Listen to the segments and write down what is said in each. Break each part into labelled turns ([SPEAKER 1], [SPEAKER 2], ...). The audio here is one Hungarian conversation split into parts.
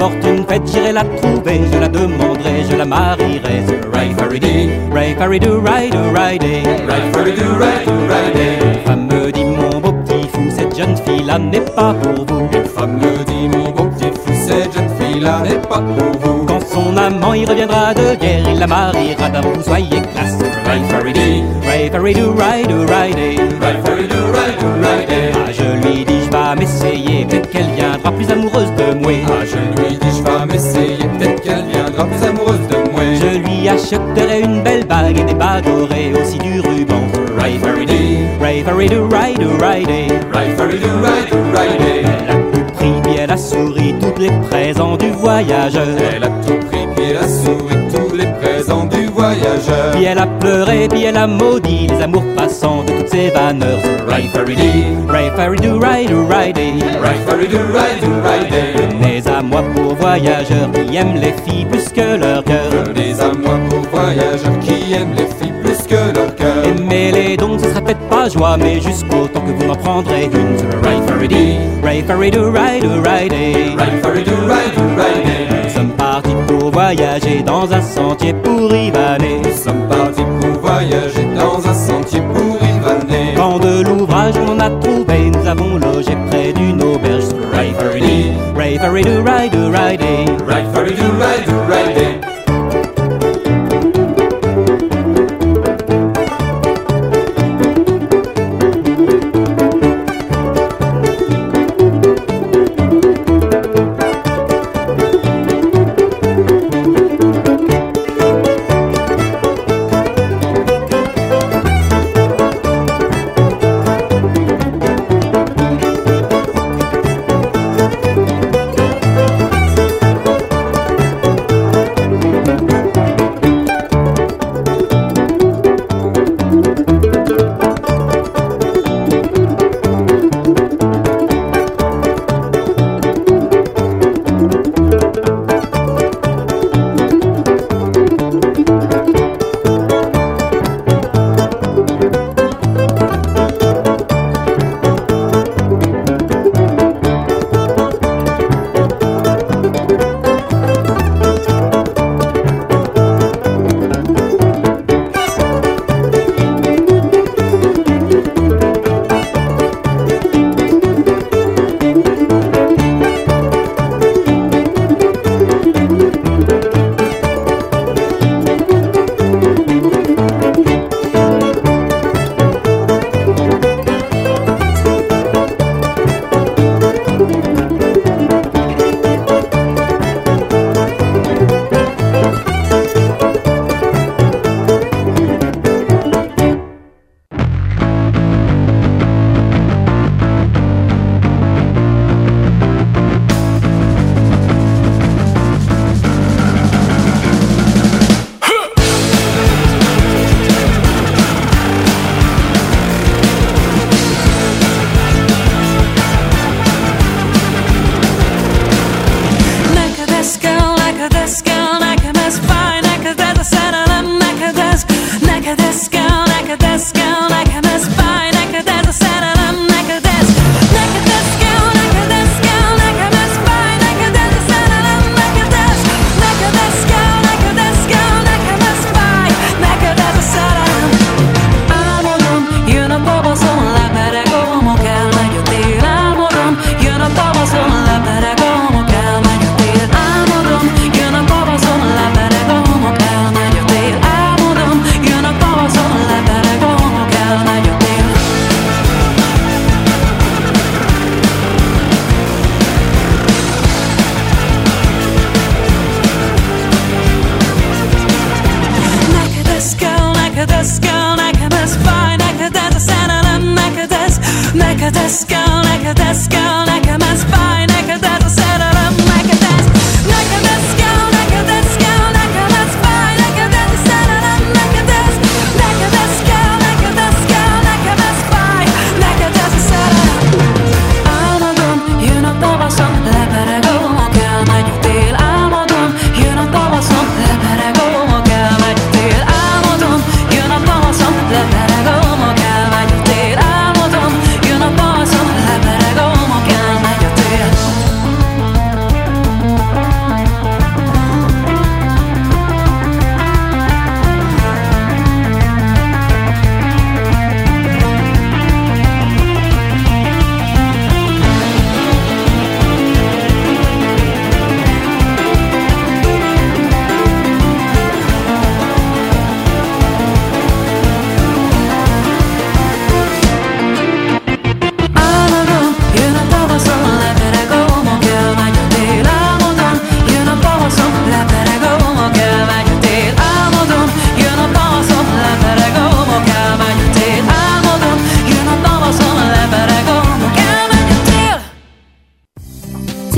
[SPEAKER 1] fortune faite, j'irai la trouver, je la demanderai, je la marierai. Ray-faridi, ray-farido, ride-o-ride-day.
[SPEAKER 2] Ray-faridi, ride-o-ride-day.
[SPEAKER 1] Une femme me dit, mon beau petit fou, cette jeune fille-là n'est pas pour vous.
[SPEAKER 2] Une femme me dit, mon beau petit fou, cette jeune fille-là n'est pas pour vous.
[SPEAKER 1] Quand son amant y reviendra de guerre, il la mariera d'abord, soyez classe.
[SPEAKER 2] Ray-faridi,
[SPEAKER 1] ray-farido, ride-o-ride-day.
[SPEAKER 2] Ray-faridi, ride-o-ride-day.
[SPEAKER 1] Ah, je lui dis, je vais m'essayer, peut-être qu'elle viendra plus amoureuse de moi.
[SPEAKER 2] Ah, je lui dis, je vais m'essayer, peut-être qu'elle viendra plus amoureuse de moi.
[SPEAKER 1] Je lui achèterai une belle bague et des bas dorés, aussi du ruban.
[SPEAKER 2] Ray-faridi,
[SPEAKER 1] ray-farido, ride-o-ride-day.
[SPEAKER 2] Ray-faridi, ride-o-ride-day.
[SPEAKER 1] Elle a tout pris, puis elle a souri, tous les présents du voyageur.
[SPEAKER 2] Elle a tout pris, puis elle a souri, tous les présents du voyageur.
[SPEAKER 1] Puis elle a pleuré, puis elle a maudit les amours passants de toutes ces vanneurs.
[SPEAKER 2] Ray-faridi,
[SPEAKER 1] ray-farido, ride-o-ride-day.
[SPEAKER 2] Ray-faridi, ride-o-ride-day.
[SPEAKER 1] Venez à moi pour voyageurs qui aiment les filles plus que leur cœur.
[SPEAKER 2] Venez à moi pour voyageurs qui aiment les filles plus que leur cœur.
[SPEAKER 1] Aimez-les donc, ce sera peut-être pas joie, mais jusqu'au temps que vous en prendrez une.
[SPEAKER 2] Ray-faridi,
[SPEAKER 1] ray-farido, ride-o-ride-day.
[SPEAKER 2] Ray-faridi, ride-o-ride-day.
[SPEAKER 1] Nous sommes partis pour voyager dans un sentier pour Ivaner.
[SPEAKER 2] Nous sommes partis pour voyager dans un sentier pour Ivaner.
[SPEAKER 1] Quand de l'ouvrage on en a trouvé, nous avons logé près d'une auberge.
[SPEAKER 2] Ray-faridi,
[SPEAKER 1] ray-farido, ride-o-ride-day.
[SPEAKER 2] Ray-faridi, ride-o-ride-day.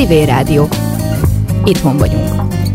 [SPEAKER 3] Privé Rádió. Itthon vagyunk.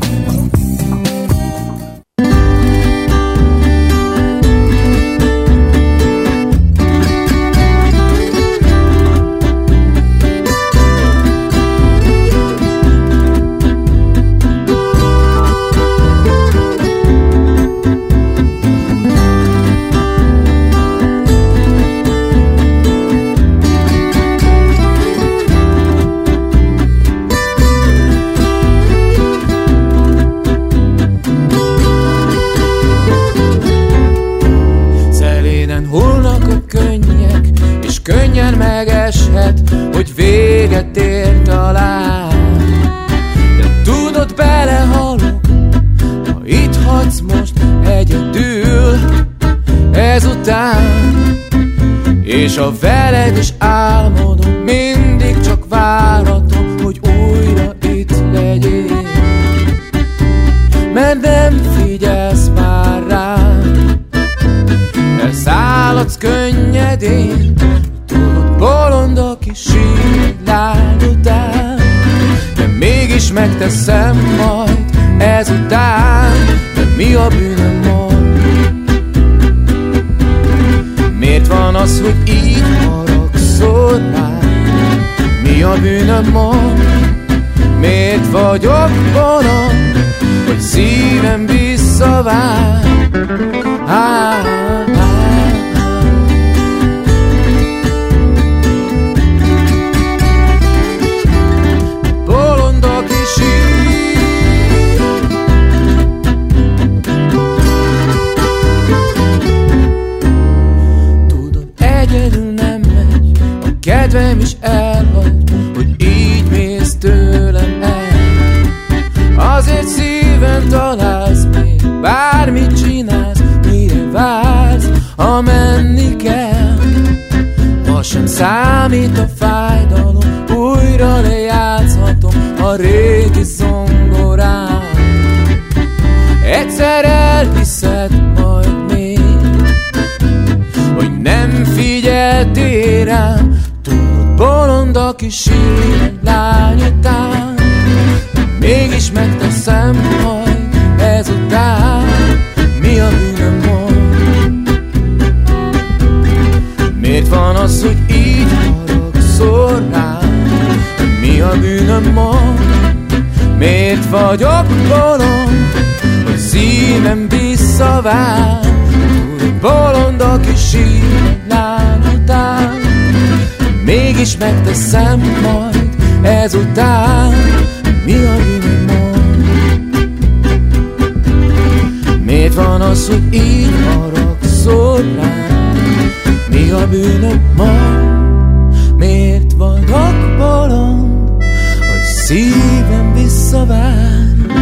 [SPEAKER 4] Hogy véget ér talán, de tudod, belehalok, ha itt hagysz most egyedül ezután. És ha veled is álmodom, mindig csak váratom, hogy újra itt legyél. Mert nem figyelsz már rám, elszálladsz könnyedén. Bolond, aki sír lány után, de mégis megteszem majd ezután. De mi a bűnöm mond? Miért van az, hogy így haragszol rám? Mi a bűnöm mond? Miért vagyok bolond, hogy szívem visszavár? Kedvem is elhagy, hogy így mész tőlem el. Azért szíven találsz még, bármit csinálsz, mire vársz, ha menni kell. Ma sem számít a fájdalom, újra lejátszhatom a régi zongorán. Egyszer elhiszed majd még, hogy nem figyeltél rám. Bolond, aki sír egy lány után, mégis megteszem majd ezután. Mi a bűnöm mond? Miért van az, hogy így haragszol rám? Mi a bűnöm mond? Miért vagyok bolond, hogy szívem visszavár? Bolond, aki sír egy lány után, mégis megteszem majd ezután. Mi a bűnöm mond? Miért van az, hogy így haragszol rám? Mi a bűnöm mond? Miért vagyok bolond, hogy szívem visszavár?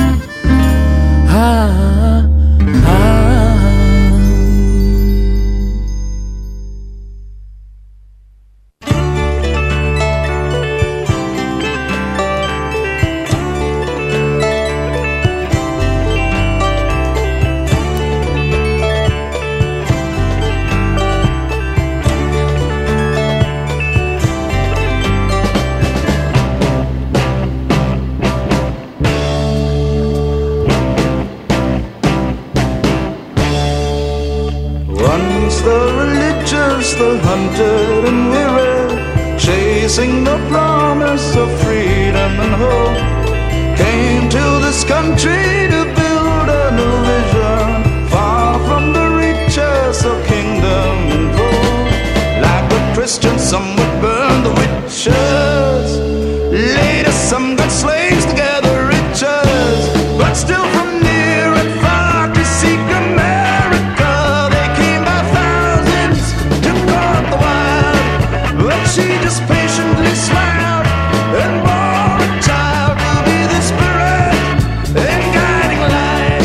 [SPEAKER 5] The hunted and weary, chasing the promise of freedom and hope, came to this country to build a new vision, far from the reaches of kingdom and gold. Like the Christians, some would burn the witches, later some got slaves to gather riches, but still from near and far to seek America they came by thousands to guard the wild. But she just patiently smiled and bore a child to be the spirit and guiding light.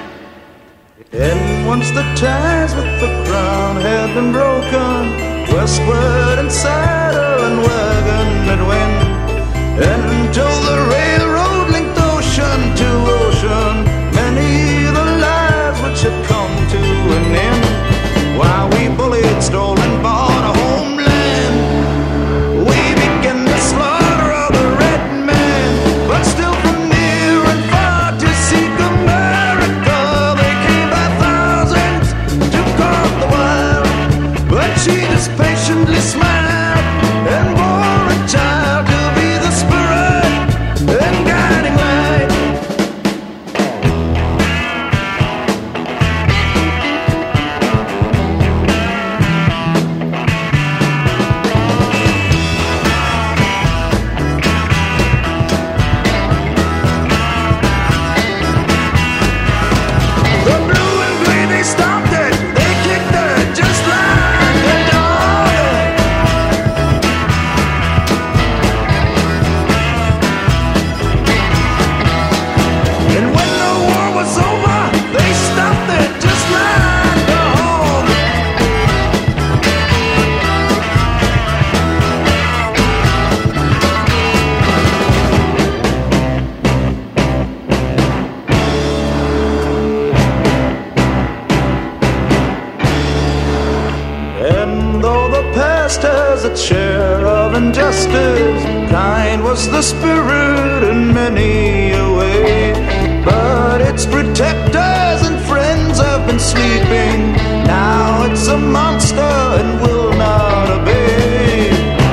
[SPEAKER 5] And once the ties with the crown had been broken, westward and saddle and wagon it went, until the railroad linked ocean to ocean. Many the lives which had come to an end, while we bullied, stole and bought a homeland, we began the slaughter of the red man. lost the spirit in many a way, but its protectors and friends have been sleeping. Now it's a monster and will not obey.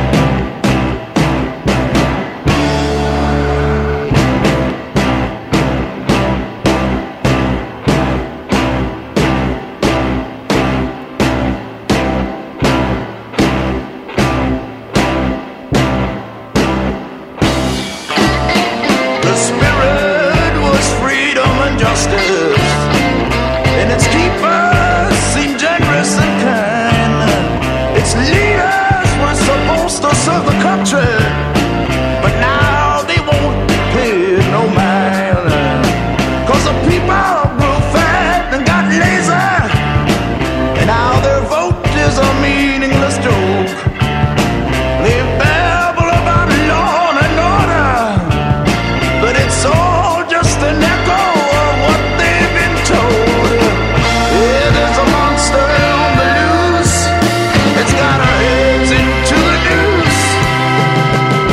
[SPEAKER 5] The spirit was freedom and justice, and its keepers seemed generous and kind. Its leaders were supposed to serve the country, but now they won't pay no mind. 'Cause the people grew fat and got lazy, and now their vote is a meaningless joke. They babble about law and order, but it's all just an echo of what they've been told. Yeah, there's a monster on the loose. It's got our heads into the noose,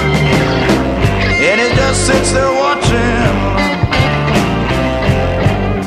[SPEAKER 5] and it just sits there watching.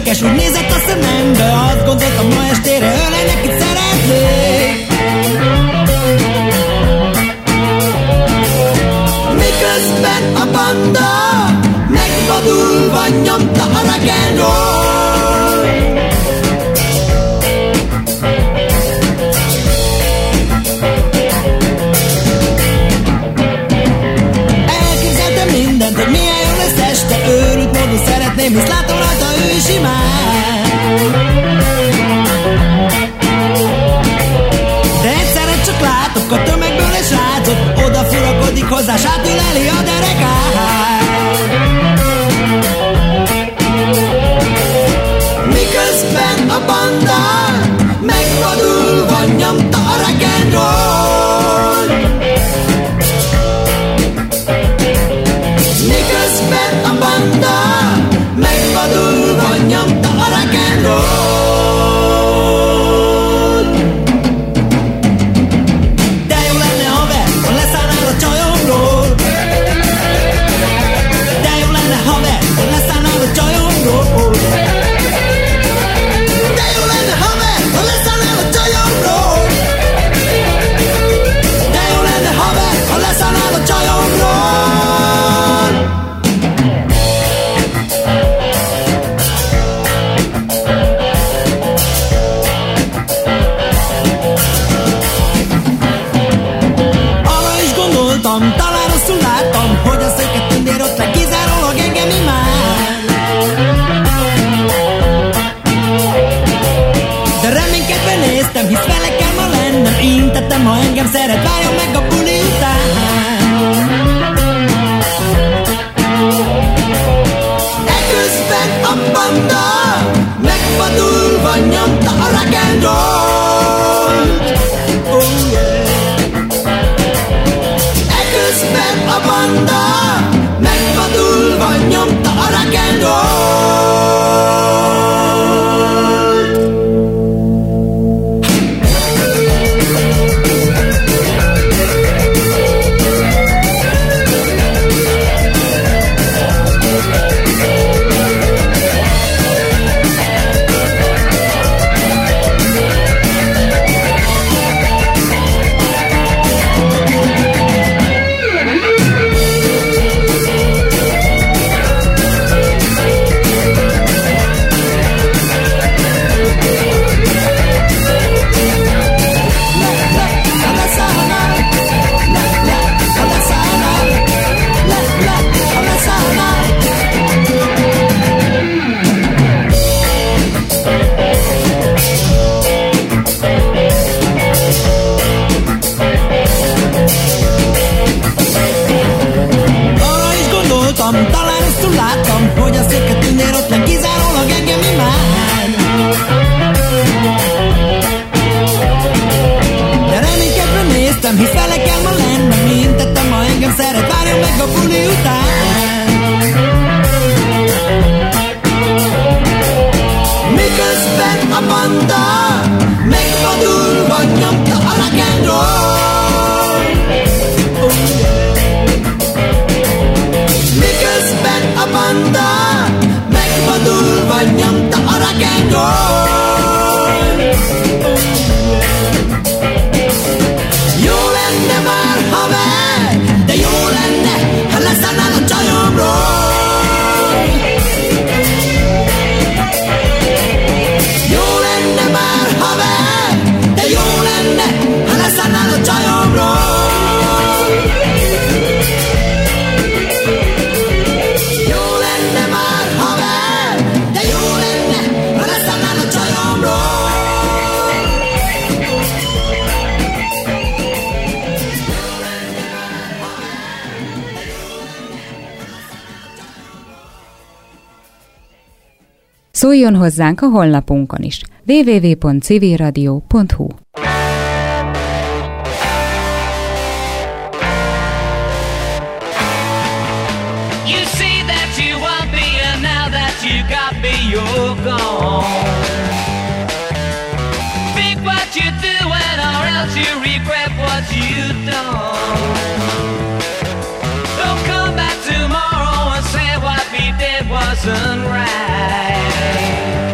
[SPEAKER 6] érdekes, úgy nézett a szemembe, azt gondoltam, ma estére ölelni, akit szeretnék. Miközben a banda megvadulva nyomta a rock and roll. Elképzeltem mindent, hogy milyen jó lesz este, őrült módon szeretném, hisz látom rajta, ő is imád. De egyszerre csak látok a tömegből egy srácot, odafurakodik hozzá, sátüleli a derekát. Miközben a banda megvadulva nyomta a rock and roll. Miközben a banda megvadulva nyomta a rock and roll. De jó lenne, haver, ha leszállnál a csajomról. De jó lenne, haver, ha leszállnál a csajomról. De jó lenne, haver, ha leszállnál a csajomról. De jó lenne, haver, ha leszállnál a csajomról. Arra is gondoltam, talán rosszul láttam, hogy a széket tündér ott meg kizárólag engem imád. De reménykedve néztem, hisz vele kell ma lennem. Intettem, ha engem szeret, várjon meg a buli után. Eközben a banda megvadulva nyomta a rock and roll. Oh yeah. Eközben a banda megvadulva nyomta a rock and roll. Talán rosszul láttam, hogy a széket tündér ott nem kizárólag engem imád. De reménykedve néztem, hisz vele kell ma lennem. Intettem, ha engem szeret, várjon meg a buli után. Miközben a banda megvadulva nyomta a rock and roll. Oh yeah. Miközben a banda megvadulva nyomta a rock and roll. Jó lenne már, haver, de jó lenne, ha leszállnál a csajomról. Jó lenne már, haver, de jó lenne, ha leszállnál a csajomról.
[SPEAKER 3] Szóljon hozzánk a honlapunkon is. www.civilradio.hu.
[SPEAKER 7] You see that you want me, and now that you got me, you're gone. Think what you're doing, or else you regret what you've done. Don't come back tomorrow and say what we did wasn't right.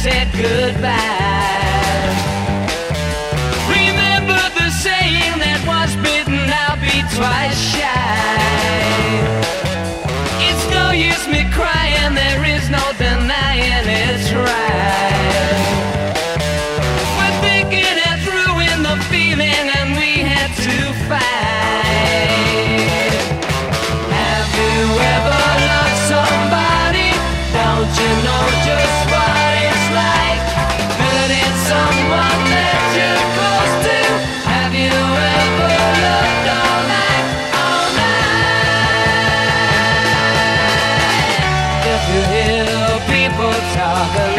[SPEAKER 7] said goodbye. Remember the saying that was bitten, I'll be twice shy. It's no use me crying, there is no denying it's right. We're thinking has ruined the feeling and we had to fight. Have you ever loved somebody? Don't you know just what it's like? Hurting someone that you're close to. Have you ever loved all night, all night? If you hear people talk